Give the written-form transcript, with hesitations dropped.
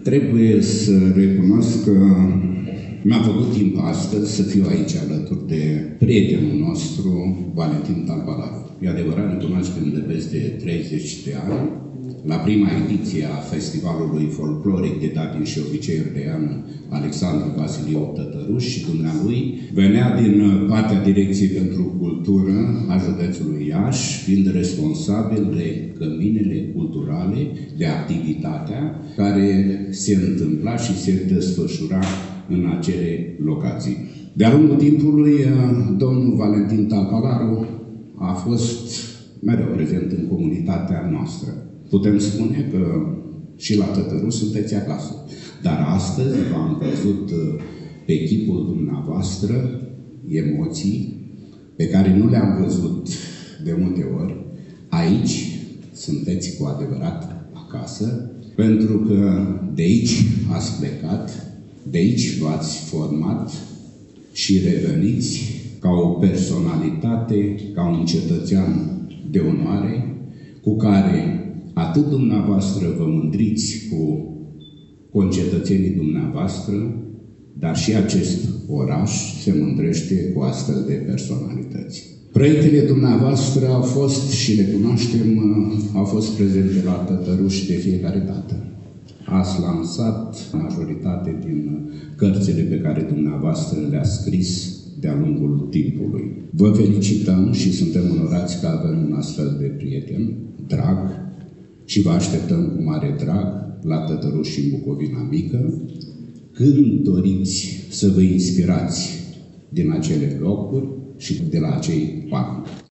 Trebuie să recunosc că mi-a făcut timp astăzi să fiu aici alături de prietenul nostru, Valentin Talpalaru. E adevărat, ne cunoaștem de peste 30 de ani. La prima ediție a Festivalului Folcloric de Datin și Obiceiuri de Ană, Alexandru Vasiliu Tătăruș și dumnealui venea din partea Direcției pentru Cultură a județului Iași, fiind responsabil de căminele culturale, de activitatea care se întâmpla și se desfășura în acele locații. De-a lungul timpului, domnul Valentin Talpalaru a fost mereu prezent în comunitatea noastră. Putem spune că și la Tătăruș sunteți acasă. Dar astăzi v-am văzut pe chipul dumneavoastră emoții pe care nu le-am văzut de multe ori. Aici sunteți cu adevărat acasă, pentru că de aici ați plecat, de aici v-ați format și reveniți ca o personalitate, ca un cetățean de onoare, cu care atât dumneavoastră vă mândriți cu concetățenii dumneavoastră, dar și acest oraș se mândrește cu astfel de personalități. Proiectele dumneavoastră au fost, și le cunoaștem, au fost prezente la Tătăruș de fiecare dată. Ați lansat majoritate din cărțile pe care dumneavoastră le-ați scris de-a lungul timpului. Vă felicităm și suntem onorați că avem un astfel de prieten drag și vă așteptăm cu mare drag la Tătăruș și în Bucovina Mică, când doriți să vă inspirați din acele locuri și de la acei oameni.